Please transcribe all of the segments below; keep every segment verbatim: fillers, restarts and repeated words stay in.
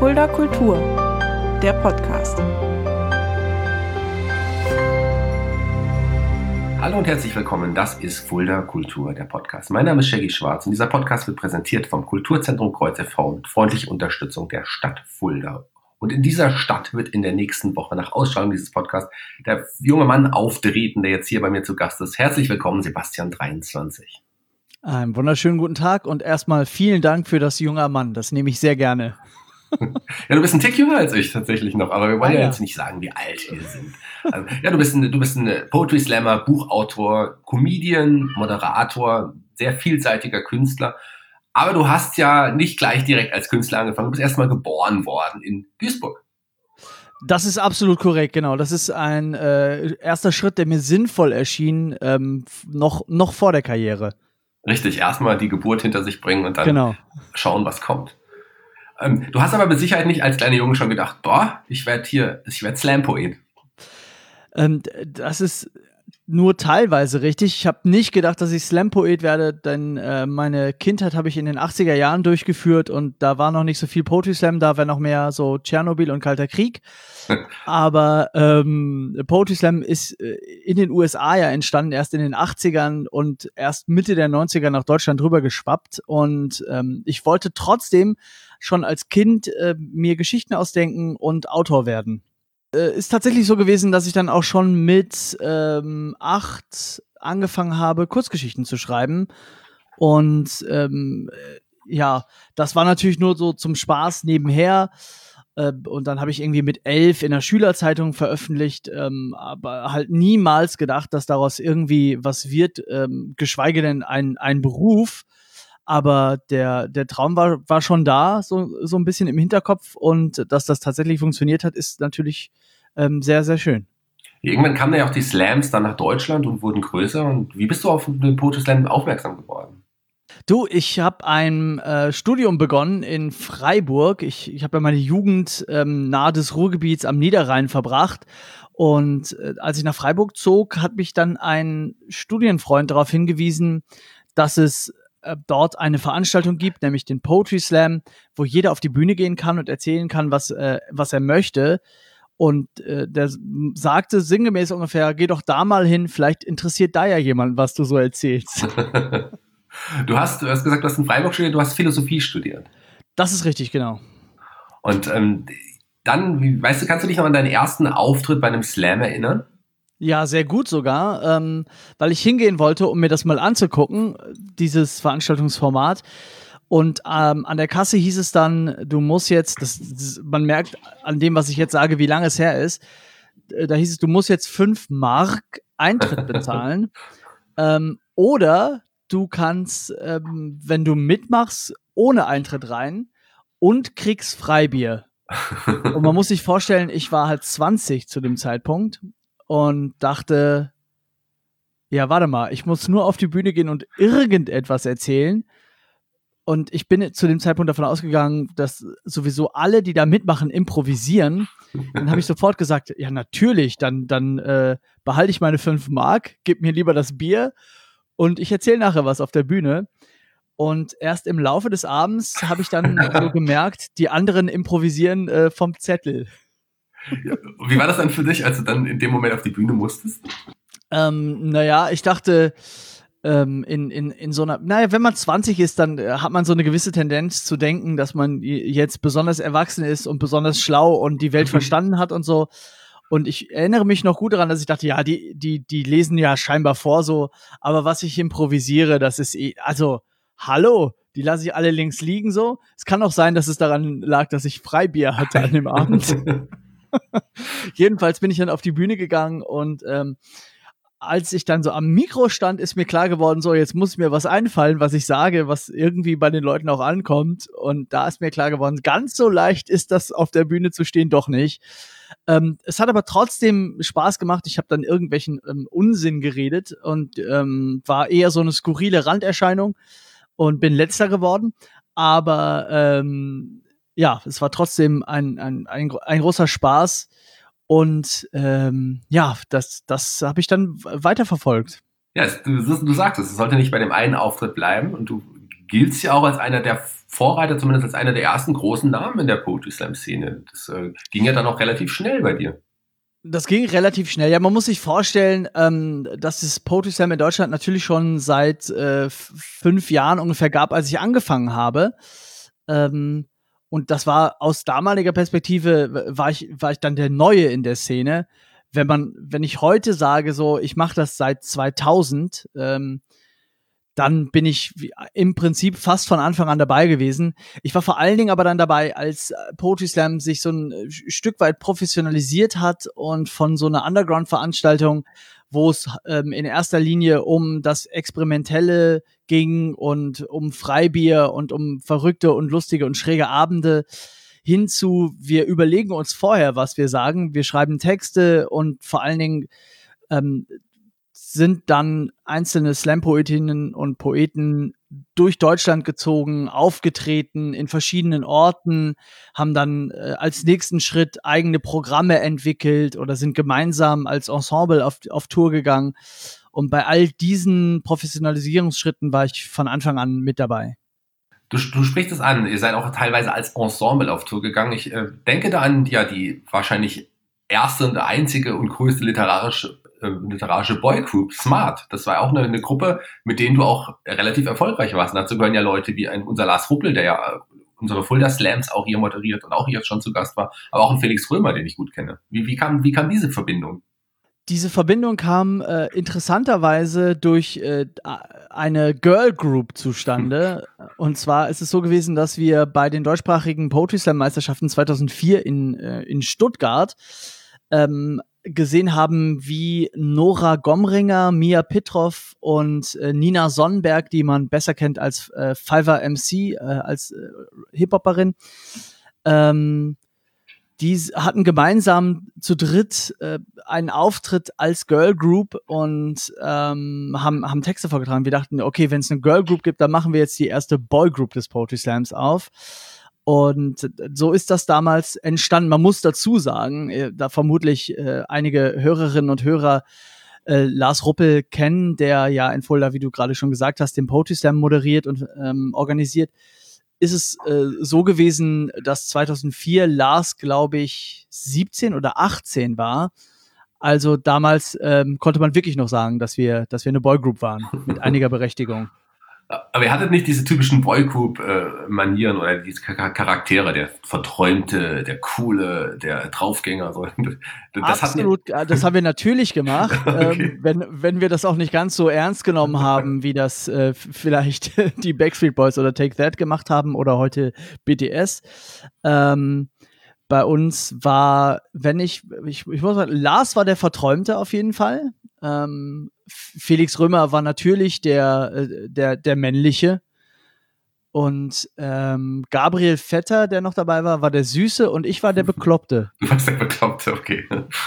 Fulda Kultur, der Podcast. Hallo und herzlich willkommen, das ist Fulda Kultur, der Podcast. Mein Name ist Shaggy Schwarz und dieser Podcast wird präsentiert vom Kulturzentrum Kreuz e V mit freundlicher Unterstützung der Stadt Fulda. Und in dieser Stadt wird in der nächsten Woche nach Ausstrahlung dieses Podcasts der junge Mann auftreten, der jetzt hier bei mir zu Gast ist. Herzlich willkommen, Sebastian dreiundzwanzig. Einen wunderschönen guten Tag und erstmal vielen Dank für das junger Mann. Das nehme ich sehr gerne. Ja, du bist ein Tick jünger als ich tatsächlich noch, aber wir wollen ah, ja, ja jetzt nicht sagen, wie alt wir sind. Also, ja, du bist ein, du bist ein Poetry Slammer, Buchautor, Comedian, Moderator, sehr vielseitiger Künstler. Aber du hast ja nicht gleich direkt als Künstler angefangen. Du bist erstmal geboren worden in Duisburg. Das ist absolut korrekt, genau. Das ist ein äh, erster Schritt, der mir sinnvoll erschien, ähm, noch, noch vor der Karriere. Richtig, erstmal die Geburt hinter sich bringen und dann genau. schauen, was kommt. Ähm, du hast aber mit Sicherheit nicht als kleiner Junge schon gedacht, boah, ich werde hier, ich werde Slam-Poet. Ähm, das ist nur teilweise richtig. Ich habe nicht gedacht, dass ich Slam-Poet werde, denn äh, meine Kindheit habe ich in den achtziger Jahren durchgeführt und da war noch nicht so viel Poetry Slam, da war noch mehr so Tschernobyl und Kalter Krieg. Aber ähm, Poetry Slam ist äh, in den U S A ja entstanden, erst in den achtzigern und erst Mitte der neunziger nach Deutschland rüber geschwappt. Und ähm, ich wollte trotzdem schon als Kind äh, mir Geschichten ausdenken und Autor werden. Ist tatsächlich so gewesen, dass ich dann auch schon mit ähm, acht angefangen habe, Kurzgeschichten zu schreiben. Und ähm, ja, das war natürlich nur so zum Spaß nebenher. Äh, und dann habe ich irgendwie mit elf in der Schülerzeitung veröffentlicht, ähm, aber halt niemals gedacht, dass daraus irgendwie was wird, ähm, geschweige denn ein, ein Beruf. Aber der, der Traum war, war schon da, so, so ein bisschen im Hinterkopf. Und dass das tatsächlich funktioniert hat, ist natürlich ähm, sehr, sehr schön. Irgendwann kamen ja auch die Slams dann nach Deutschland und wurden größer. Und wie bist du auf den Poetry Slam aufmerksam geworden? Du, ich habe ein äh, Studium begonnen in Freiburg. Ich, ich habe ja meine Jugend ähm, nahe des Ruhrgebiets am Niederrhein verbracht. Und äh, als ich nach Freiburg zog, hat mich dann ein Studienfreund darauf hingewiesen, dass es dort eine Veranstaltung gibt, nämlich den Poetry Slam, wo jeder auf die Bühne gehen kann und erzählen kann, was, äh, was er möchte. Und äh, der sagte sinngemäß ungefähr, geh doch da mal hin, vielleicht interessiert da ja jemand, was du so erzählst. du, hast, du hast gesagt, du hast in Freiburg studiert, du hast Philosophie studiert. Das ist richtig, genau. Und ähm, dann, wie, weißt du, kannst du dich noch an deinen ersten Auftritt bei einem Slam erinnern? Ja, sehr gut sogar, ähm, weil ich hingehen wollte, um mir das mal anzugucken, dieses Veranstaltungsformat. Und ähm, an der Kasse hieß es dann, du musst jetzt, das, das, man merkt an dem, was ich jetzt sage, wie lange es her ist, äh, da hieß es, du musst jetzt fünf Mark Eintritt bezahlen. ähm, oder du kannst, ähm, wenn du mitmachst, ohne Eintritt rein und kriegst Freibier. Und man muss sich vorstellen, ich war halt zwanzig zu dem Zeitpunkt. Und dachte, ja, warte mal, ich muss nur auf die Bühne gehen und irgendetwas erzählen. Und ich bin zu dem Zeitpunkt davon ausgegangen, dass sowieso alle, die da mitmachen, improvisieren. Dann habe ich sofort gesagt, ja, natürlich, dann, dann äh, behalte ich meine fünf Mark, gib mir lieber das Bier und ich erzähle nachher was auf der Bühne. Und erst im Laufe des Abends habe ich dann so gemerkt, die anderen improvisieren äh, vom Zettel. Ja, wie war das dann für dich, als du dann in dem Moment auf die Bühne musstest? Ähm, naja, ich dachte, ähm, in, in, in so einer, naja, wenn man zwanzig ist, dann äh, hat man so eine gewisse Tendenz zu denken, dass man jetzt besonders erwachsen ist und besonders schlau und die Welt verstanden hat und so. Und ich erinnere mich noch gut daran, dass ich dachte, ja, die, die, die lesen ja scheinbar vor so, aber was ich improvisiere, das ist eh, also, hallo, die lasse ich alle links liegen so. Es kann auch sein, dass es daran lag, dass ich Freibier hatte an dem Abend. Jedenfalls bin ich dann auf die Bühne gegangen und ähm, als ich dann so am Mikro stand, ist mir klar geworden, so jetzt muss mir was einfallen, was ich sage, was irgendwie bei den Leuten auch ankommt. Und da ist mir klar geworden, ganz so leicht ist das auf der Bühne zu stehen doch nicht. Ähm, es hat aber trotzdem Spaß gemacht. Ich habe dann irgendwelchen ähm, Unsinn geredet und ähm, war eher so eine skurrile Randerscheinung und bin letzter geworden. Aber ähm, ja, es war trotzdem ein, ein, ein, ein großer Spaß und ähm, ja, das, das habe ich dann weiterverfolgt. Ja, du, du sagst es, es sollte nicht bei dem einen Auftritt bleiben und du gilt's ja auch als einer der Vorreiter, zumindest als einer der ersten großen Namen in der Poetry Slam Szene. Das äh, ging ja dann auch relativ schnell bei dir. Das ging relativ schnell. Ja, man muss sich vorstellen, ähm, dass es Poetry Slam in Deutschland natürlich schon seit äh, f- fünf Jahren ungefähr gab, als ich angefangen habe. Ähm, und das war aus damaliger Perspektive, w- war ich, war ich dann der Neue in der Szene. Wenn man, wenn ich heute sage, so, ich mache das seit zweitausend, ähm, dann bin ich wie- im Prinzip fast von Anfang an dabei gewesen. Ich war vor allen Dingen aber dann dabei, als äh, Poetry Slam sich so ein äh, Stück weit professionalisiert hat und von so einer Underground-Veranstaltung, wo es ähm, in erster Linie um das Experimentelle ging und um Freibier und um verrückte und lustige und schräge Abende, hinzu, wir überlegen uns vorher, was wir sagen, wir schreiben Texte und vor allen Dingen ähm, sind dann einzelne Slam-Poetinnen und Poeten durch Deutschland gezogen, aufgetreten in verschiedenen Orten, haben dann äh, als nächsten Schritt eigene Programme entwickelt oder sind gemeinsam als Ensemble auf, auf Tour gegangen. Und bei all diesen Professionalisierungsschritten war ich von Anfang an mit dabei. Du, du sprichst es an, ihr seid auch teilweise als Ensemble auf Tour gegangen. Ich äh, denke da an ja, die wahrscheinlich erste und einzige und größte literarische, äh, literarische Boygroup, Smart. Das war auch eine, eine Gruppe, mit denen du auch relativ erfolgreich warst. Und dazu gehören ja Leute wie ein, unser Lars Ruppel, der ja äh, unsere Fulda Slams auch hier moderiert und auch hier schon zu Gast war, aber auch ein Felix Römer, den ich gut kenne. Wie, wie, kam, wie kam diese Verbindung? Diese Verbindung kam äh, interessanterweise durch äh, eine Girl Group zustande. Und zwar ist es so gewesen, dass wir bei den deutschsprachigen Poetry Slam Meisterschaften zweitausendvier in, äh, in Stuttgart ähm, gesehen haben, wie Nora Gomringer, Mia Pitroff und äh, Nina Sonnenberg, die man besser kennt als äh, Fiverr M C, äh, als äh, Hip-Hopperin, ähm, die hatten gemeinsam zu dritt äh, einen Auftritt als Girl Group und ähm, haben, haben Texte vorgetragen. Wir dachten, okay, wenn es eine Girl Group gibt, dann machen wir jetzt die erste Boy Group des Poetry Slams auf. Und so ist das damals entstanden. Man muss dazu sagen, äh, da vermutlich äh, einige Hörerinnen und Hörer äh, Lars Ruppel kennen, der ja in Fulda, wie du gerade schon gesagt hast, den Poetry Slam moderiert und ähm, organisiert. Ist es äh, so gewesen, dass zweitausendvier Lars, glaube ich, siebzehn oder achtzehn war. Also damals ähm, konnte man wirklich noch sagen, dass wir, dass wir eine Boygroup waren, mit einiger Berechtigung. Aber ihr hattet nicht diese typischen Boygroup-Manieren oder diese Charaktere, der Verträumte, der Coole, der Draufgänger. So. Das Absolut, hatten... das haben wir natürlich gemacht, okay. ähm, wenn, wenn wir das auch nicht ganz so ernst genommen haben, wie das äh, vielleicht die Backstreet Boys oder Take That gemacht haben oder heute B T S. Ähm, bei uns war, wenn ich, ich, ich muss sagen, Lars war der Verträumte auf jeden Fall. Ähm, Felix Römer war natürlich der, der, der männliche. Und ähm, Gabriel Vetter, der noch dabei war, war der Süße und ich war der Bekloppte. Du warst der Bekloppte, okay.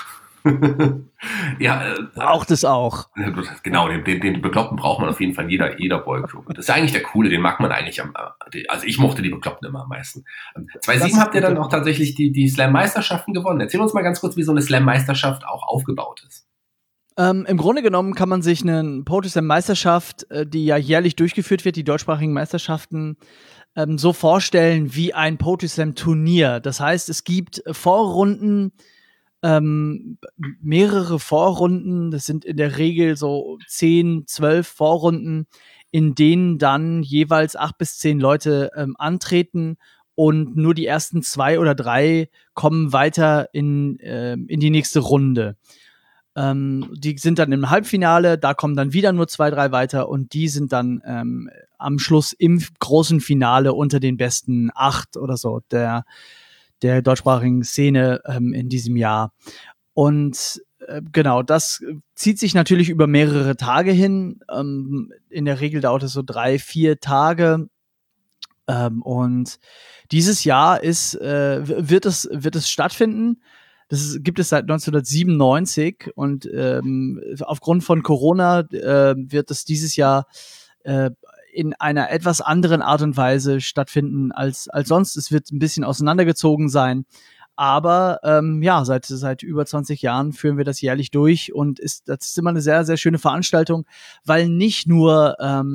ja, äh, auch das auch. Genau, den, den, den Bekloppten braucht man auf jeden Fall in jeder, jeder Boygroup. Das ist ja eigentlich der Coole, den mag man eigentlich am, also ich mochte die Bekloppten immer am meisten. zweitausendsieben habt ihr dann auch tatsächlich die, die Slam-Meisterschaften gewonnen. Erzähl uns mal ganz kurz, wie so eine Slam-Meisterschaft auch aufgebaut ist. Ähm, Im Grunde genommen kann man sich eine Poetry Slam Meisterschaft, äh, die ja jährlich durchgeführt wird, die deutschsprachigen Meisterschaften, ähm, so vorstellen wie ein Poetry Slam Turnier. Das heißt, es gibt Vorrunden, ähm, mehrere Vorrunden, das sind in der Regel so zehn, zwölf Vorrunden, in denen dann jeweils acht bis zehn Leute ähm, antreten und nur die ersten zwei oder drei kommen weiter in, äh, in die nächste Runde. Ähm, die sind dann im Halbfinale, da kommen dann wieder nur zwei, drei weiter und die sind dann ähm, am Schluss im großen Finale unter den besten acht oder so der, der deutschsprachigen Szene ähm, in diesem Jahr. Und äh, genau, das zieht sich natürlich über mehrere Tage hin. Ähm, in der Regel dauert es so drei, vier Tage. Ähm, und dieses Jahr ist, äh, wird es, wird es stattfinden. Das ist, gibt es seit neunzehnhundertsiebenundneunzig und ähm, aufgrund von Corona äh, wird es dieses Jahr äh, in einer etwas anderen Art und Weise stattfinden als, als sonst. Es wird ein bisschen auseinandergezogen sein. Aber ähm, ja, seit, seit über zwanzig Jahren führen wir das jährlich durch und ist, das ist immer eine sehr, sehr schöne Veranstaltung, weil nicht nur ähm,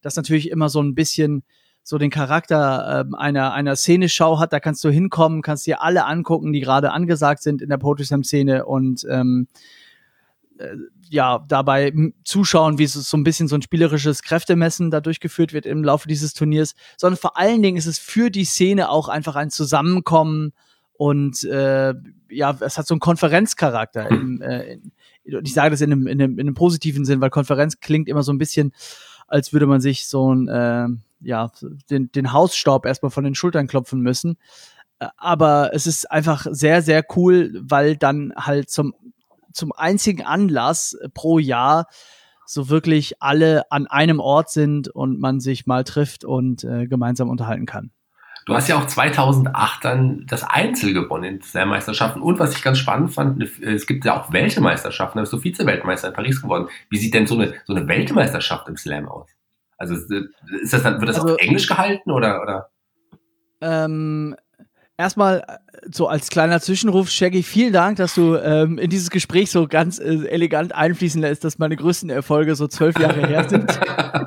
das natürlich immer so ein bisschen so den Charakter äh, einer einer Szeneschau hat. Da kannst du hinkommen, kannst dir alle angucken, die gerade angesagt sind in der Poetry Slam Szene und ähm, äh, ja, dabei m- zuschauen, wie so, so ein bisschen so ein spielerisches Kräftemessen da durchgeführt wird im Laufe dieses Turniers, sondern vor allen Dingen ist es für die Szene auch einfach ein Zusammenkommen und äh, ja, es hat so einen Konferenzcharakter. Im, äh, in, ich sage das in einem, in, einem, in einem positiven Sinn, weil Konferenz klingt immer so ein bisschen, als würde man sich so ein, äh, ja, den, den Hausstaub erstmal von den Schultern klopfen müssen. Äh, Aber es ist einfach sehr, sehr cool, weil dann halt zum, zum einzigen Anlass pro Jahr so wirklich alle an einem Ort sind und man sich mal trifft und äh, gemeinsam unterhalten kann. Du hast ja auch zweitausendacht dann das Einzel gewonnen in Slam-Meisterschaften. Und was ich ganz spannend fand, es gibt ja auch Weltmeisterschaften, da bist du Vize-Weltmeister in Paris geworden. Wie sieht denn so eine, so eine Weltmeisterschaft im Slam aus? Also ist das dann, wird das Also, auf Englisch gehalten oder? oder? Ähm, erstmal äh, so als kleiner Zwischenruf, Shaggy, vielen Dank, dass du ähm, in dieses Gespräch so ganz äh, elegant einfließen lässt, dass meine größten Erfolge so zwölf Jahre her sind.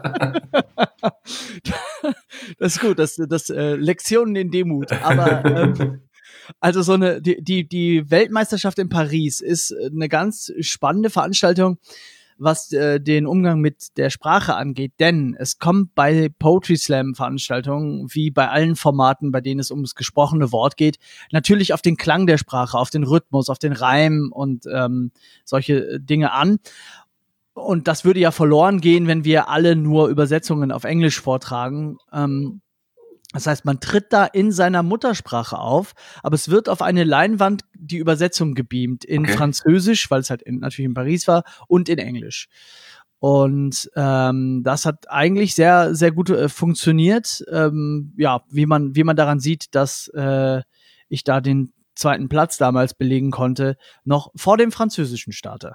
Das ist gut, das, das äh, Lektionen in Demut. Aber ähm, also so eine die die die Weltmeisterschaft in Paris ist äh, eine ganz spannende Veranstaltung, was äh, den Umgang mit der Sprache angeht, denn es kommt bei Poetry Slam Veranstaltungen wie bei allen Formaten, bei denen es ums gesprochene Wort geht, natürlich auf den Klang der Sprache, auf den Rhythmus, auf den Reim und ähm, solche Dinge an. Und das würde ja verloren gehen, wenn wir alle nur Übersetzungen auf Englisch vortragen. Ähm, das heißt, man tritt da in seiner Muttersprache auf, aber es wird auf eine Leinwand die Übersetzung gebeamt in Okay. Französisch, weil es halt in, natürlich in Paris war, und in Englisch. Und ähm, das hat eigentlich sehr, sehr gut äh, funktioniert. Ähm, ja, wie man, wie man daran sieht, dass äh, ich da den zweiten Platz damals belegen konnte, noch vor dem französischen Starter.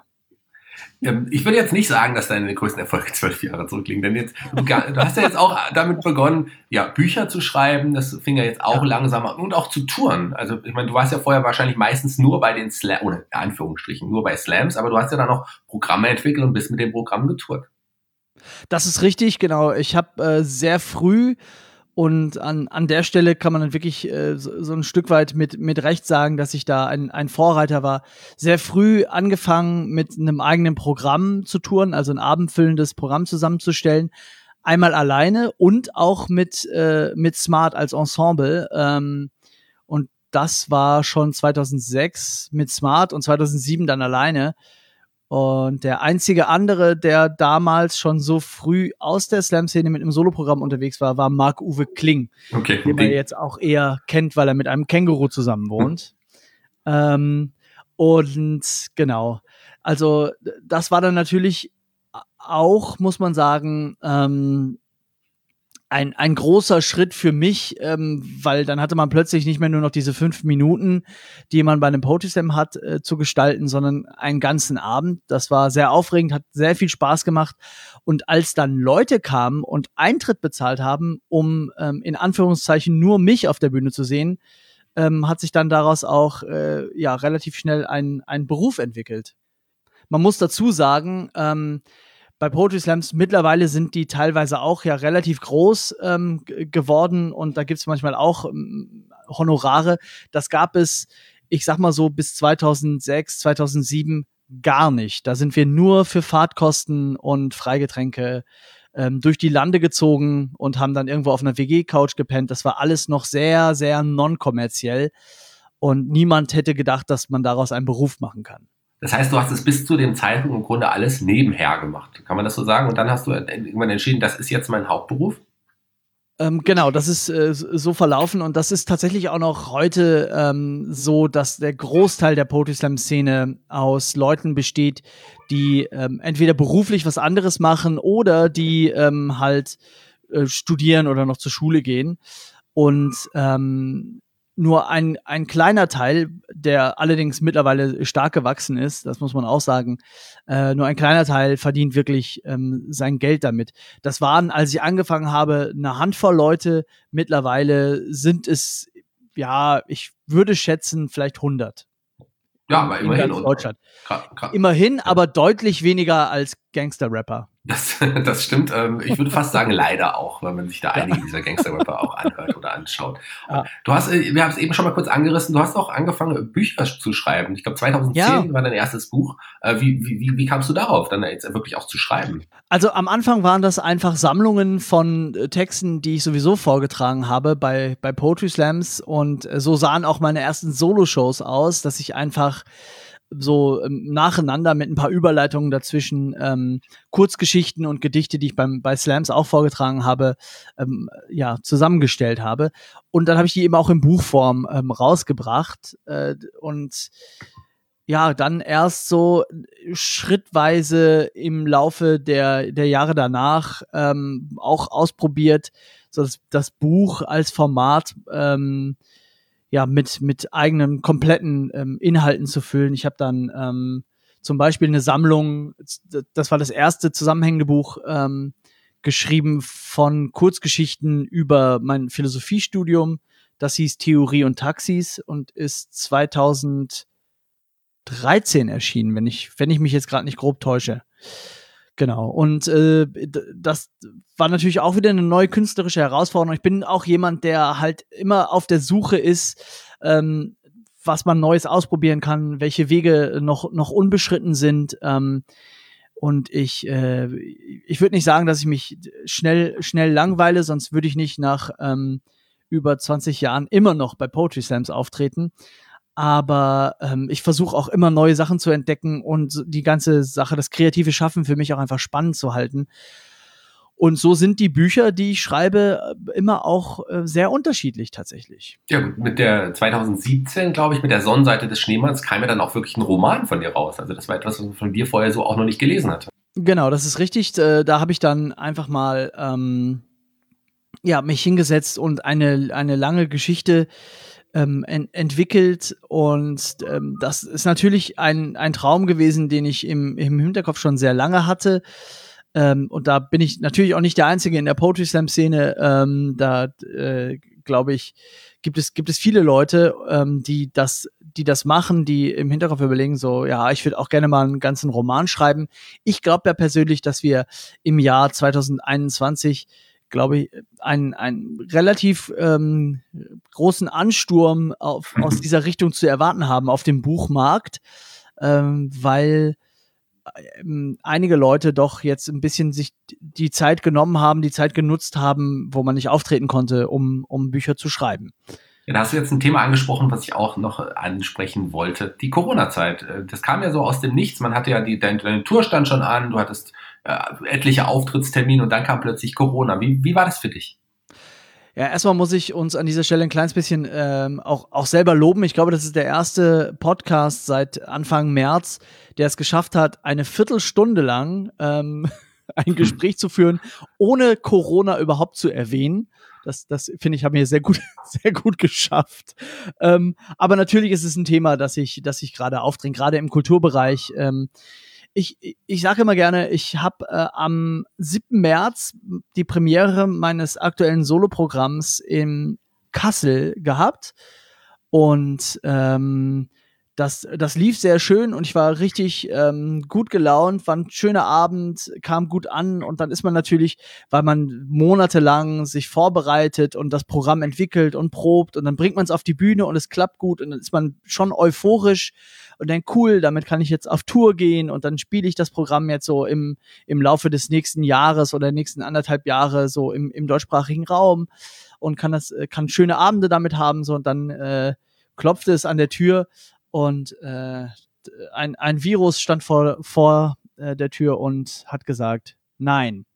Ähm, Ich würde jetzt nicht sagen, dass deine größten Erfolge zwölf Jahre zurückliegen, denn jetzt, du, ga- du hast ja jetzt auch damit begonnen, ja, Bücher zu schreiben, das fing ja jetzt auch Ja. langsam an und auch zu touren. Also, ich meine, du warst ja vorher wahrscheinlich meistens nur bei den Slam, oder in Anführungsstrichen, nur bei Slams, aber du hast ja dann noch Programme entwickelt und bist mit dem Programm getourt. Das ist richtig, genau. Ich habe äh, sehr früh und an, an der Stelle kann man dann wirklich äh, so, so ein Stück weit mit, mit Recht sagen, dass ich da ein, ein Vorreiter war. Sehr früh angefangen mit einem eigenen Programm zu touren, also ein abendfüllendes Programm zusammenzustellen. Einmal alleine und auch mit, äh, mit Smart als Ensemble. Ähm, und das war schon zweitausendsechs mit Smart und zweitausendsieben dann alleine. Und der einzige andere, der damals schon so früh aus der Slam-Szene mit einem Soloprogramm unterwegs war, war Marc-Uwe Kling, Okay. den man jetzt auch eher kennt, weil er mit einem Känguru zusammen wohnt. ähm, und genau, also das war dann natürlich auch, muss man sagen, ähm, ein, ein großer Schritt für mich, ähm, weil dann hatte man plötzlich nicht mehr nur noch diese fünf Minuten, die man bei einem Poetry Slam hat, äh, zu gestalten, sondern einen ganzen Abend. Das war sehr aufregend, hat sehr viel Spaß gemacht. Und als dann Leute kamen und Eintritt bezahlt haben, um ähm, in Anführungszeichen nur mich auf der Bühne zu sehen, ähm, hat sich dann daraus auch äh, ja relativ schnell ein, ein Beruf entwickelt. Man muss dazu sagen, ähm, bei Poetry Slams mittlerweile sind die teilweise auch ja relativ groß ähm, g- geworden und da gibt es manchmal auch ähm, Honorare. Das gab es, ich sag mal so, bis zweitausendsechs, zweitausendsieben gar nicht. Da sind wir nur für Fahrtkosten und Freigetränke ähm, durch die Lande gezogen und haben dann irgendwo auf einer W G-Couch gepennt. Das war alles noch sehr, sehr non-kommerziell und niemand hätte gedacht, dass man daraus einen Beruf machen kann. Das heißt, du hast es bis zu dem Zeitpunkt im Grunde alles nebenher gemacht. Kann man das so sagen? Und dann hast du irgendwann entschieden, das ist jetzt mein Hauptberuf? Ähm, genau, das ist äh, so verlaufen und das ist tatsächlich auch noch heute ähm, so, dass der Großteil der Poetry Slam Szene aus Leuten besteht, die ähm, entweder beruflich was anderes machen oder die ähm, halt äh, studieren oder noch zur Schule gehen. Und ähm, nur ein, ein kleiner Teil, der allerdings mittlerweile stark gewachsen ist, das muss man auch sagen, äh, nur ein kleiner Teil verdient wirklich ähm, sein Geld damit. Das waren, als ich angefangen habe, eine Handvoll Leute. Mittlerweile sind es, ja, ich würde schätzen, vielleicht hundert. Ja, aber in immerhin. ganz Deutschland. Gra- gra- Immerhin, aber deutlich weniger als Gangster-Rapper. Das, das stimmt. Ähm, ich würde fast sagen, leider auch, weil man sich da einige dieser Gangster-Rapper auch anhört oder anschaut. Ja. Du hast, äh, wir haben es eben schon mal kurz angerissen, du hast auch angefangen, Bücher zu schreiben. Ich glaube, zweitausendzehn Ja. war dein erstes Buch. Äh, wie, wie, wie, wie kamst du darauf, dann jetzt wirklich auch zu schreiben? Also am Anfang waren das einfach Sammlungen von äh, Texten, die ich sowieso vorgetragen habe bei, bei Poetry Slams. Und äh, so sahen auch meine ersten Solo-Shows aus, dass ich einfach so ähm, nacheinander mit ein paar Überleitungen dazwischen ähm, Kurzgeschichten und Gedichte, die ich beim, bei Slams auch vorgetragen habe, ähm, ja, zusammengestellt habe. Und dann habe ich die eben auch in Buchform ähm, rausgebracht. Äh, und ja, dann erst so schrittweise im Laufe der, der Jahre danach ähm, auch ausprobiert, so das, das Buch als Format ähm, ja, mit, mit eigenen kompletten ähm, Inhalten zu füllen. Ich habe dann ähm, zum Beispiel eine Sammlung, das war das erste zusammenhängende Buch, ähm, geschrieben von Kurzgeschichten über mein Philosophiestudium. Das hieß Theorie und Taxis und ist zweitausenddreizehn erschienen, wenn ich, wenn ich mich jetzt gerade nicht grob täusche. Genau. Und äh, das war natürlich auch wieder eine neue künstlerische Herausforderung. Ich bin auch jemand, der halt immer auf der Suche ist, ähm, was man Neues ausprobieren kann, welche Wege noch noch unbeschritten sind. Ähm, und ich äh, ich würde nicht sagen, dass ich mich schnell schnell langweile, sonst würde ich nicht nach ähm, über zwanzig Jahren immer noch bei Poetry Slams auftreten. Aber ähm, ich versuche auch immer neue Sachen zu entdecken und die ganze Sache, das kreative Schaffen für mich auch einfach spannend zu halten. Und so sind die Bücher, die ich schreibe, immer auch äh, sehr unterschiedlich tatsächlich. Ja, gut, mit der zweitausendsiebzehn, glaube ich, mit der Sonnenseite des Schneemanns kam ja dann auch wirklich ein Roman von dir raus. Also das war etwas, was man von dir vorher so auch noch nicht gelesen hatte. Genau, das ist richtig. Äh, da habe ich dann einfach mal ähm, ja, mich hingesetzt und eine, eine lange Geschichte Ähm, ent- entwickelt und ähm, das ist natürlich ein, ein Traum gewesen, den ich im, im Hinterkopf schon sehr lange hatte. Ähm, und da bin ich natürlich auch nicht der Einzige in der Poetry Slam Szene. Ähm, da äh, glaube ich, gibt es, gibt es viele Leute, ähm, die das, die das machen, die im Hinterkopf überlegen, so, ja, ich würde auch gerne mal einen ganzen Roman schreiben. Ich glaube ja persönlich, dass wir im Jahr zweitausendeinundzwanzig glaube ich, einen, einen relativ ähm, großen Ansturm auf, aus dieser Richtung zu erwarten haben auf dem Buchmarkt, ähm, weil ähm, einige Leute doch jetzt ein bisschen sich die Zeit genommen haben, die Zeit genutzt haben, wo man nicht auftreten konnte, um, um Bücher zu schreiben. Ja, da hast du jetzt ein Thema angesprochen, was ich auch noch ansprechen wollte. Die Corona-Zeit. Das kam ja so aus dem Nichts. Man hatte ja die, dein, deine Tour stand schon an, du hattest äh, etliche Auftrittstermine und dann kam plötzlich Corona. Wie, wie war das für dich? Ja, erstmal muss ich uns an dieser Stelle ein kleines bisschen ähm, auch, auch selber loben. Ich glaube, das ist der erste Podcast seit Anfang März, der es geschafft hat, eine Viertelstunde lang ähm, ein Gespräch zu führen, ohne Corona überhaupt zu erwähnen. Das, das finde ich, haben wir sehr gut, sehr gut geschafft. Ähm, aber natürlich ist es ein Thema, das ich, das ich gerade aufdringt, gerade im Kulturbereich. Ähm, ich, ich sage immer gerne, ich habe äh, am siebten März die Premiere meines aktuellen Soloprogramms in Kassel gehabt und ähm, Das, das lief sehr schön und ich war richtig ähm, gut gelaunt, war ein schöner Abend, kam gut an und dann ist man natürlich, weil man monatelang sich vorbereitet und das Programm entwickelt und probt und dann bringt man es auf die Bühne und es klappt gut und dann ist man schon euphorisch und denkt, cool, damit kann ich jetzt auf Tour gehen und dann spiele ich das Programm jetzt so im, im Laufe des nächsten Jahres oder nächsten anderthalb Jahre so im, im deutschsprachigen Raum und kann das, kann schöne Abende damit haben so und dann äh, klopfte es an der Tür. Und äh, ein, ein Virus stand vor, vor äh, der Tür und hat gesagt, nein.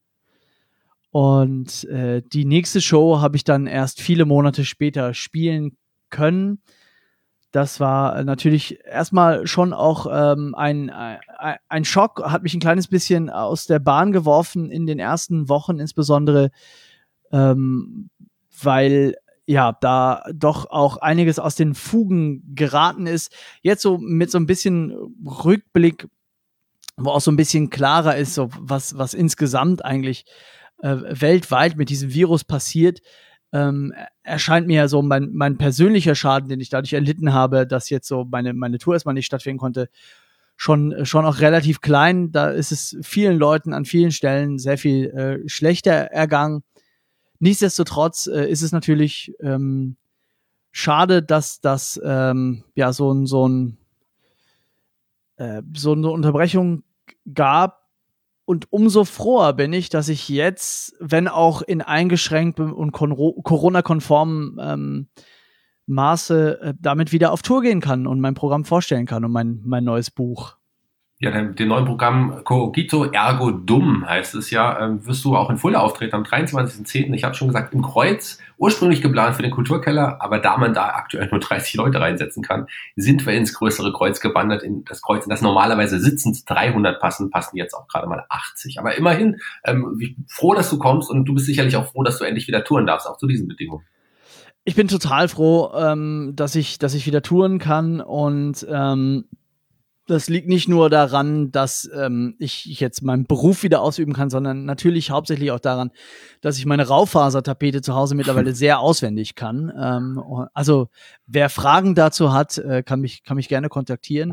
Und äh, die nächste Show habe ich dann erst viele Monate später spielen können. Das war natürlich erstmal schon auch ähm, ein, ein, ein Schock, hat mich ein kleines bisschen aus der Bahn geworfen in den ersten Wochen, insbesondere ähm, weil ja, da doch auch einiges aus den Fugen geraten ist. Jetzt so mit so ein bisschen Rückblick, wo auch so ein bisschen klarer ist, so was, was insgesamt eigentlich äh, weltweit mit diesem Virus passiert, ähm, erscheint mir ja so mein, mein persönlicher Schaden, den ich dadurch erlitten habe, dass jetzt so meine, meine Tour erstmal nicht stattfinden konnte, schon schon auch relativ klein. Da ist es vielen Leuten an vielen Stellen sehr viel äh, schlechter ergangen. Nichtsdestotrotz äh, ist es natürlich ähm, schade, dass das ähm, ja so ein so ein äh, so eine Unterbrechung gab. Und umso froher bin ich, dass ich jetzt, wenn auch in eingeschränktem und Corona-konformen ähm, Maße, äh, damit wieder auf Tour gehen kann und mein Programm vorstellen kann und mein, mein neues Buch. Ja, dem, dem neuen Programm Cogito Ergo Dum heißt es ja, ähm, wirst du auch in Fulda auftreten am dreiundzwanzigsten zehnten Ich habe schon gesagt, im Kreuz, ursprünglich geplant für den Kulturkeller, aber da man da aktuell nur dreißig Leute reinsetzen kann, sind wir ins größere Kreuz gewandert, in das Kreuz, in das normalerweise sitzend dreihundert passen, passen jetzt auch gerade mal achtzig. Aber immerhin, ähm, ich bin froh, dass du kommst und du bist sicherlich auch froh, dass du endlich wieder touren darfst, auch zu diesen Bedingungen. Ich bin total froh, ähm, dass ich, dass ich wieder touren kann und ähm, das liegt nicht nur daran, dass ähm, ich jetzt meinen Beruf wieder ausüben kann, sondern natürlich hauptsächlich auch daran, dass ich meine Raufasertapete zu Hause mittlerweile sehr auswendig kann. Ähm, also wer Fragen dazu hat, äh, kann mich kann mich gerne kontaktieren.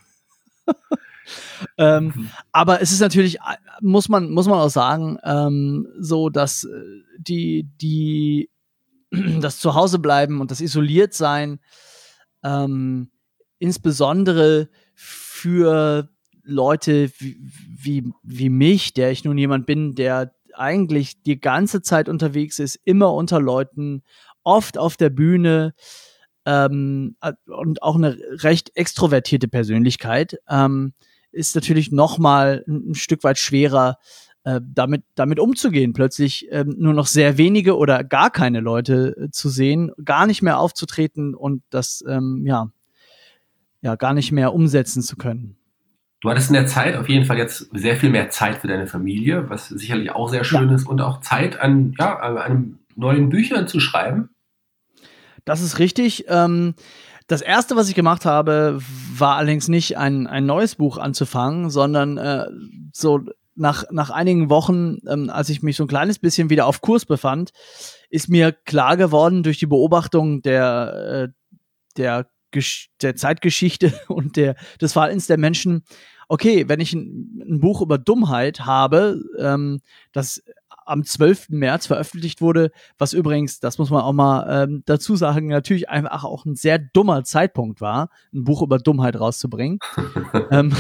ähm, aber es ist natürlich, muss man muss man auch sagen, ähm, so dass die die das Zuhausebleiben und das Isoliertsein ähm, insbesondere für Leute wie, wie, wie mich, der ich nun jemand bin, der eigentlich die ganze Zeit unterwegs ist, immer unter Leuten, oft auf der Bühne ähm, und auch eine recht extrovertierte Persönlichkeit, ähm, ist natürlich noch mal ein, ein Stück weit schwerer, äh, damit, damit umzugehen, plötzlich ähm, nur noch sehr wenige oder gar keine Leute äh, zu sehen, gar nicht mehr aufzutreten und das, ähm, ja, ja, gar nicht mehr umsetzen zu können. Du hattest in der Zeit auf jeden Fall jetzt sehr viel mehr Zeit für deine Familie, was sicherlich auch sehr schön ja. ist, und auch Zeit an, ja, an neuen Büchern zu schreiben. Das ist richtig. Ähm, das erste, was ich gemacht habe, war allerdings nicht ein, ein neues Buch anzufangen, sondern äh, so nach, nach einigen Wochen, ähm, als ich mich so ein kleines bisschen wieder auf Kurs befand, ist mir klar geworden durch die Beobachtung der, äh, der der Zeitgeschichte und der, des Verhaltens der Menschen, okay, wenn ich ein, ein Buch über Dummheit habe, ähm, das am zwölften März veröffentlicht wurde, was übrigens, das muss man auch mal ähm, dazu sagen, natürlich einfach auch ein sehr dummer Zeitpunkt war, ein Buch über Dummheit rauszubringen, ähm,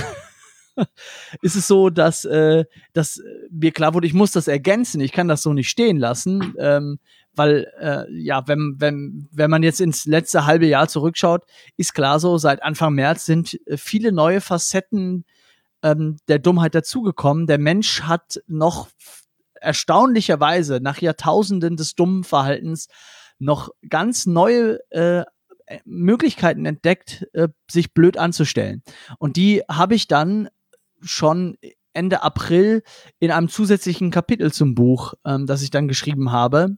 ist es so, dass, äh, dass mir klar wurde, ich muss das ergänzen, ich kann das so nicht stehen lassen, ähm, weil, äh, ja, wenn, wenn, wenn man jetzt ins letzte halbe Jahr zurückschaut, ist klar so, seit Anfang März sind viele neue Facetten ähm, der Dummheit dazugekommen. Der Mensch hat noch erstaunlicherweise nach Jahrtausenden des dummen Verhaltens noch ganz neue äh, Möglichkeiten entdeckt, äh, sich blöd anzustellen. Und die habe ich dann schon Ende April in einem zusätzlichen Kapitel zum Buch, ähm, das ich dann geschrieben habe,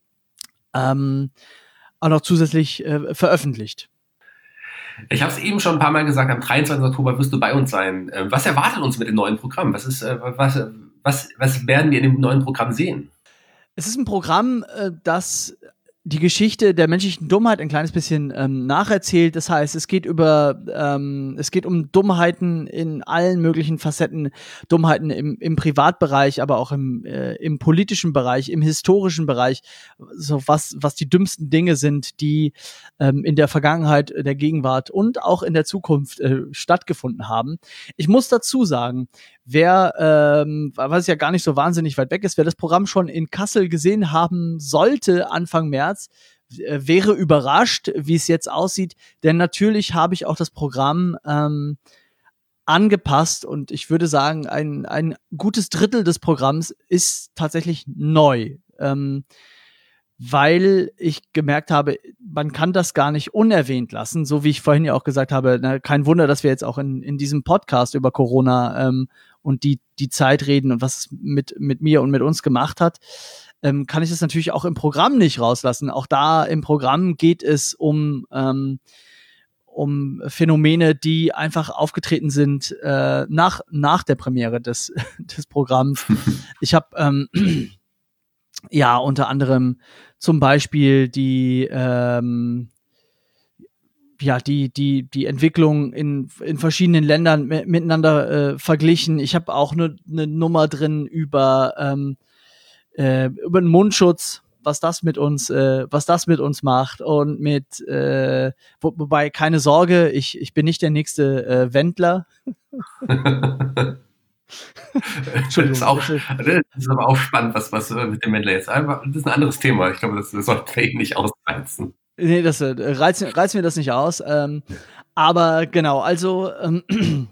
ähm, auch noch zusätzlich äh, veröffentlicht. Ich habe es eben schon ein paar Mal gesagt, am dreiundzwanzigsten Oktober wirst du bei uns sein. Was erwartet uns mit dem neuen Programm? Was ist, äh, was, was, was werden wir in dem neuen Programm sehen? Es ist ein Programm, äh, das die Geschichte der menschlichen Dummheit ein kleines bisschen ähm, nacherzählt. Das heißt, es geht über, ähm, es geht um Dummheiten in allen möglichen Facetten, Dummheiten im, im Privatbereich, aber auch im, äh, im politischen Bereich, im historischen Bereich, so was, was die dümmsten Dinge sind, die ähm, in der Vergangenheit, der Gegenwart und auch in der Zukunft äh, stattgefunden haben. Ich muss dazu sagen, wer, ähm, was ja gar nicht so wahnsinnig weit weg ist, wer das Programm schon in Kassel gesehen haben sollte Anfang März, äh, wäre überrascht, wie es jetzt aussieht, denn natürlich habe ich auch das Programm ähm, angepasst und ich würde sagen, ein, ein gutes Drittel des Programms ist tatsächlich neu, ähm, weil ich gemerkt habe, man kann das gar nicht unerwähnt lassen, so wie ich vorhin ja auch gesagt habe, na, kein Wunder, dass wir jetzt auch in, in diesem Podcast über Corona ähm, und die, die Zeit reden und was es mit, mit mir und mit uns gemacht hat, ähm, kann ich das natürlich auch im Programm nicht rauslassen. Auch da im Programm geht es um, ähm, um Phänomene, die einfach aufgetreten sind äh, nach, nach der Premiere des, des Programms. Ich habe ähm, ja unter anderem zum Beispiel die ähm, ja, die, die, die Entwicklung in, in verschiedenen Ländern m- miteinander äh, verglichen. Ich habe auch eine ne Nummer drin über, ähm, äh, über den Mundschutz, was das mit uns, äh, was das mit uns macht und mit, äh, wo, wobei, keine Sorge, ich, ich bin nicht der nächste äh, Wendler. Das ist, auch, das ist aber auch spannend, was, was mit dem Wendler jetzt. Das ist ein anderes Thema. Ich glaube, das, das sollte wir nicht ausreizen. Nee, das äh, reizt, reizt mir das nicht aus. Ähm, aber genau, also ähm,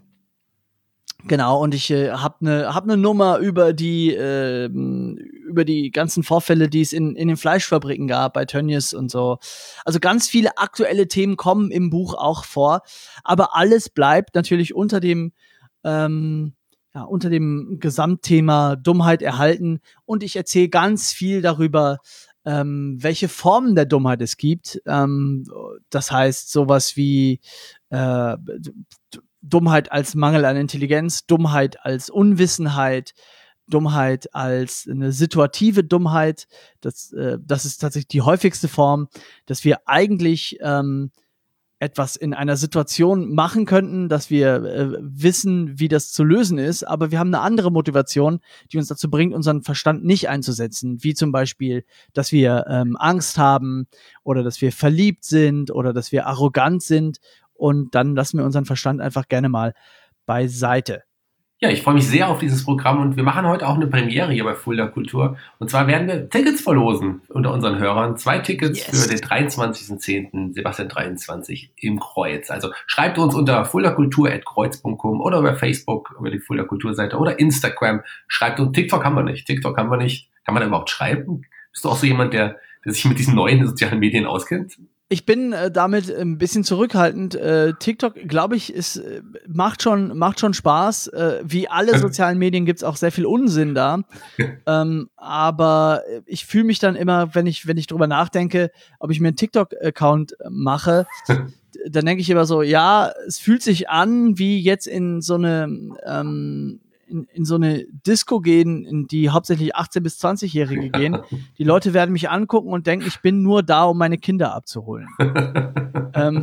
genau, und ich äh, habe eine hab ne Nummer über die äh, über die ganzen Vorfälle, die es in, in den Fleischfabriken gab, bei Tönnies und so. Also ganz viele aktuelle Themen kommen im Buch auch vor, aber alles bleibt natürlich unter dem ähm, ja, unter dem Gesamtthema Dummheit erhalten, und ich erzähle ganz viel darüber, ähm, welche Formen der Dummheit es gibt. Ähm, das heißt, sowas wie äh, Dummheit als Mangel an Intelligenz, Dummheit als Unwissenheit, Dummheit als eine situative Dummheit. Das, äh, das ist tatsächlich die häufigste Form, dass wir eigentlich ähm, etwas in einer Situation machen könnten, dass wir äh, wissen, wie das zu lösen ist, aber wir haben eine andere Motivation, die uns dazu bringt, unseren Verstand nicht einzusetzen, wie zum Beispiel, dass wir ähm, Angst haben oder dass wir verliebt sind oder dass wir arrogant sind, und dann lassen wir unseren Verstand einfach gerne mal beiseite. Ja, ich freue mich sehr auf dieses Programm, und wir machen heute auch eine Premiere hier bei Fulda Kultur. Und zwar werden wir Tickets verlosen unter unseren Hörern. Zwei Tickets yes. für den dreiundzwanzigsten zehnten Sebastian dreiundzwanzig im Kreuz. Also schreibt uns unter fuldakultur at kreuz punkt com oder über Facebook, über die Fulda Kulturseite oder Instagram. Schreibt uns. TikTok haben wir nicht. TikTok haben wir nicht. Kann man da überhaupt schreiben? Bist du auch so jemand, der, der sich mit diesen neuen sozialen Medien auskennt? Ich bin äh, damit ein bisschen zurückhaltend. Äh, TikTok, glaube ich, ist, äh, macht schon, macht schon Spaß. Äh, wie alle sozialen Medien gibt's auch sehr viel Unsinn da. ähm, aber ich fühle mich dann immer, wenn ich, wenn ich drüber nachdenke, ob ich mir einen TikTok-Account mache, dann denke ich immer so, ja, es fühlt sich an, wie jetzt in so eine, ähm, in, in so eine Disco gehen, in die hauptsächlich achtzehn- bis zwanzig-Jährige gehen. Die Leute werden mich angucken und denken, ich bin nur da, um meine Kinder abzuholen. ähm,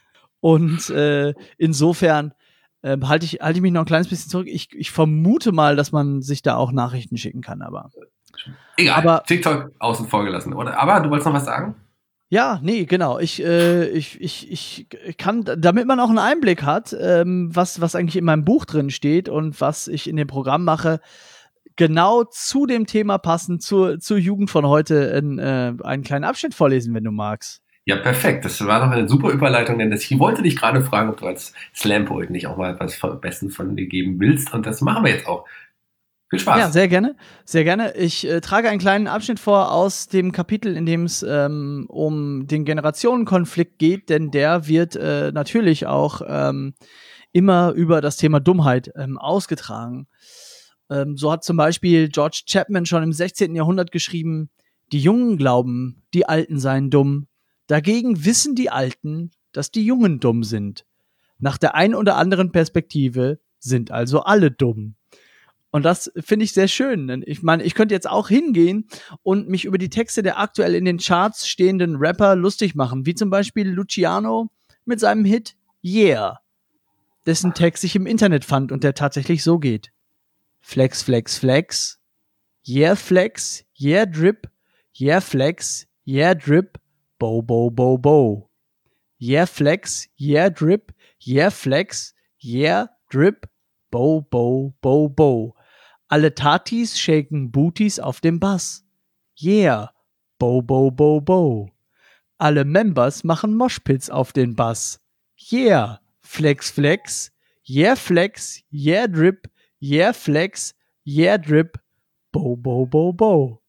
und äh, insofern äh, halte ich, halte ich mich noch ein kleines bisschen zurück. Ich, ich vermute mal, dass man sich da auch Nachrichten schicken kann, aber egal, aber, TikTok außen vor gelassen, oder? Aber du wolltest noch was sagen? Ja, nee, genau. Ich, äh, ich, ich, ich kann, damit man auch einen Einblick hat, ähm, was, was eigentlich in meinem Buch drin steht und was ich in dem Programm mache, genau zu dem Thema passend, zur, zur Jugend von heute, in, äh, einen kleinen Abschnitt vorlesen, wenn du magst. Ja, perfekt. Das war doch eine super Überleitung, denn ich wollte dich gerade fragen, ob du als Slam-Poet nicht auch mal etwas Besten von dir geben willst, und das machen wir jetzt auch. Viel Spaß. Ja, sehr gerne. Sehr gerne. Ich äh, trage einen kleinen Abschnitt vor aus dem Kapitel, in dem es ähm, um den Generationenkonflikt geht, denn der wird äh, natürlich auch ähm, immer über das Thema Dummheit ähm, ausgetragen. Ähm, so hat zum Beispiel George Chapman schon im sechzehnten Jahrhundert geschrieben: Die Jungen glauben, die Alten seien dumm. Dagegen wissen die Alten, dass die Jungen dumm sind. Nach der einen oder anderen Perspektive sind also alle dumm. Und das finde ich sehr schön. Ich meine, ich könnte jetzt auch hingehen und mich über die Texte der aktuell in den Charts stehenden Rapper lustig machen, wie zum Beispiel Luciano mit seinem Hit Yeah, dessen Text ich im Internet fand und der tatsächlich so geht: Flex, flex, flex, yeah, flex, yeah, drip, yeah, flex, yeah, drip, bo, bo, bo, bo. Yeah, flex, yeah, drip, yeah, flex, yeah, drip, bo, bo, bo, bo. Alle Tatis shaken Booties auf dem Bass. Yeah, bo, bo, bo, bo. Alle Members machen Moshpits auf den Bass. Yeah, flex, flex, yeah, flex, yeah, drip, yeah, flex, yeah, drip, bo, bo, bo, bo.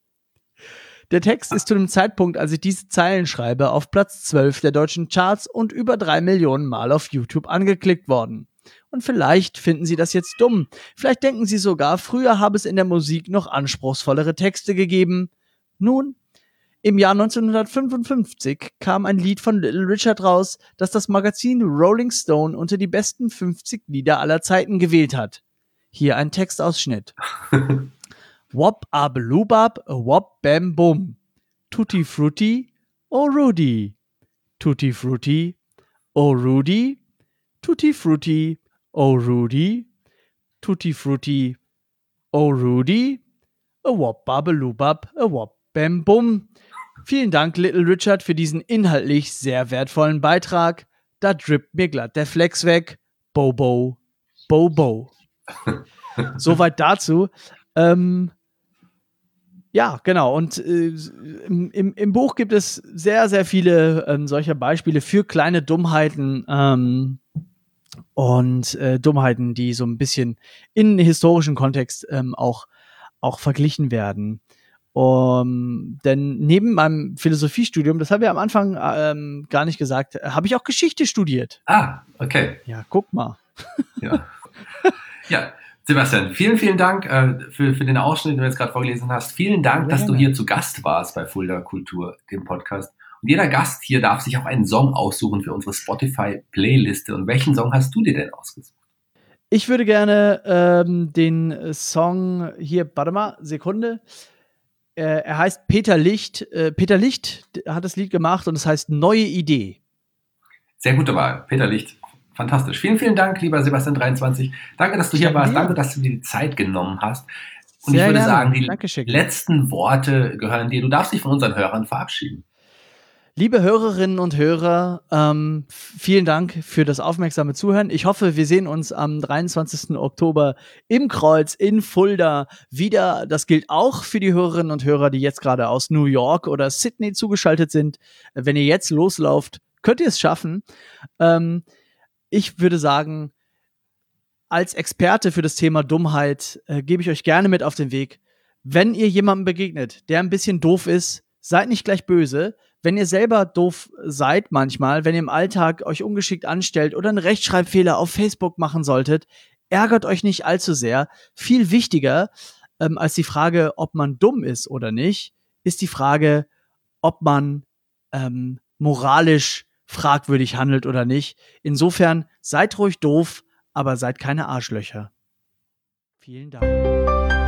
Der Text ist zu dem Zeitpunkt, als ich diese Zeilen schreibe, auf Platz zwölf der deutschen Charts und über drei Millionen Mal auf YouTube angeklickt worden. Und vielleicht finden Sie das jetzt dumm. Vielleicht denken Sie sogar, früher habe es in der Musik noch anspruchsvollere Texte gegeben. Nun, im Jahr neunzehnhundertfünfundfünfzig kam ein Lied von Little Richard raus, das das Magazin Rolling Stone unter die besten fünfzig Lieder aller Zeiten gewählt hat. Hier ein Textausschnitt. Wop abelubab, wop bam bum. Tutti frutti, oh Rudy. Tutti frutti, oh Rudy, Tutti Frutti, oh Rudy, Tutti Frutti, oh Rudy, a wop babelubab, a wop bam bum. Vielen Dank, Little Richard, für diesen inhaltlich sehr wertvollen Beitrag. Da drippt mir glatt der Flex weg. Bobo, Bobo. Soweit dazu. Ähm, ja, genau. Und äh, im, im, im Buch gibt es sehr, sehr viele ähm, solcher Beispiele für kleine Dummheiten. Ähm, und äh, Dummheiten, die so ein bisschen in historischen Kontext ähm, auch, auch verglichen werden. Um, denn neben meinem Philosophiestudium, das habe ich am Anfang ähm, gar nicht gesagt, habe ich auch Geschichte studiert. Ah, okay. Ja, guck mal. Ja, ja. Sebastian, vielen, vielen Dank äh, für, für den Ausschnitt, den du jetzt gerade vorgelesen hast. Vielen Dank, Sehr dass gerne. du hier zu Gast warst bei Fulda Kultur, dem Podcast. Und jeder Gast hier darf sich auch einen Song aussuchen für unsere Spotify-Playliste. Und welchen Song hast du dir denn ausgesucht? Ich würde gerne ähm, den Song hier, warte mal, Sekunde. Äh, er heißt Peter Licht. Äh, Peter Licht hat das Lied gemacht und es heißt Neue Idee. Sehr gute Wahl, Peter Licht. Fantastisch. Vielen, vielen Dank, lieber Sebastian dreiundzwanzig. Danke, dass du hier warst. Danke, dass du dir die Zeit genommen hast. Und Sehr ich würde gerne. sagen, die Dankeschön. letzten Worte gehören dir. Du darfst dich von unseren Hörern verabschieden. Liebe Hörerinnen und Hörer, ähm, vielen Dank für das aufmerksame Zuhören. Ich hoffe, wir sehen uns am dreiundzwanzigsten Oktober im Kreuz in Fulda wieder. Das gilt auch für die Hörerinnen und Hörer, die jetzt gerade aus New York oder Sydney zugeschaltet sind. Wenn ihr jetzt loslauft, könnt ihr es schaffen. Ähm, ich würde sagen, als Experte für das Thema Dummheit äh, gebe ich euch gerne mit auf den Weg. Wenn ihr jemandem begegnet, der ein bisschen doof ist, seid nicht gleich böse. Wenn ihr selber doof seid manchmal, wenn ihr im Alltag euch ungeschickt anstellt oder einen Rechtschreibfehler auf Facebook machen solltet, ärgert euch nicht allzu sehr. Viel wichtiger ähm, als die Frage, ob man dumm ist oder nicht, ist die Frage, ob man ähm, moralisch fragwürdig handelt oder nicht. Insofern seid ruhig doof, aber seid keine Arschlöcher. Vielen Dank.